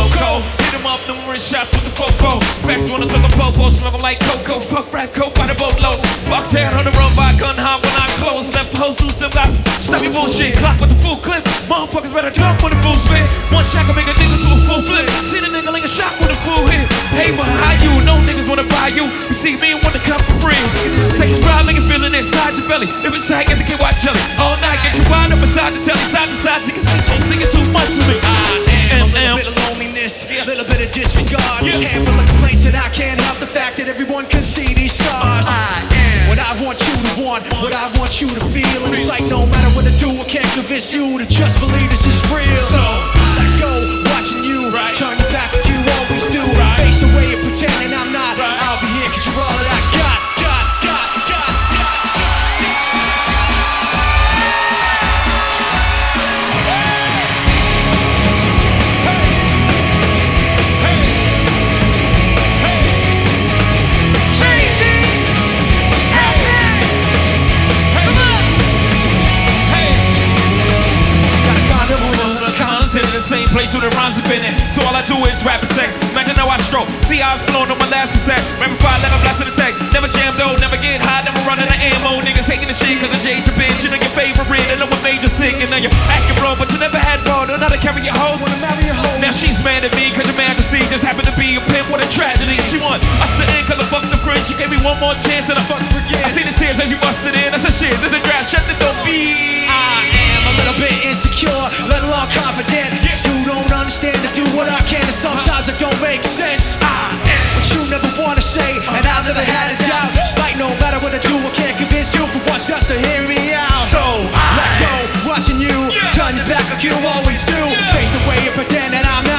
cold. Hit him up, numerous shots with the fofo. Facts wanna talk a popo, smoking like cocoa. Fuck rap coke by the boatload. Fuck that, on the run by gun hop when I close. Left hoes loose, them got stop your bullshit. Clock with the full clip. Motherfuckers better jump when the full spit. One shot can make a nigga to a full flip. See the nigga like a shock with a full hit. Hey, but how you? No niggas wanna buy you. You see me and wanna come for free. Take a ride like you're feeling inside your belly. If it's tight, get the kid white jelly. All night, get you wind up beside the telly. Side to side, you can see you singing too much for me. I am a little bit of loneliness, a little bit of disregard. Handful of complaints that I can't help the fact that everyone can see these scars. I am what I want you to want, what I want you to feel. And it's like no matter what I do, I can't convince you to just believe this is real. So let go, watching you, turn your back like you always do. Face away and pretending I'm not. I'll be here 'cause you're all that I got. In the same place where the rhymes have been in. So all I do is rap and sex. Imagine how I stroke. See I was flowing on my last cassette. Rapid fire like I'm blasting the tech. Never jam though, never get high, never running the ammo. Niggas hating the shit cause I changed your bitch. You know your favorite, and know what made you sick. And now you're acting wrong, but you never had ball. Don't know how to carry your hoes. Now she's mad at me cause your majesty just happened to be a pimp. What a tragedy. She won us the end cause I fucked the friend. She gave me one more chance and I fucking forget. I see the tears as you busted in. I said shit, this is a draft. Shut the door, be. I am a little bit insecure, let alone confident. You don't understand to do what I can, and sometimes it don't make sense. But you never wanna say, and I've never had a doubt. It's like no matter what I do, I can't convince you for once just to hear me out. So let go, watching you, turn your back like you always do. Face away and pretend that I'm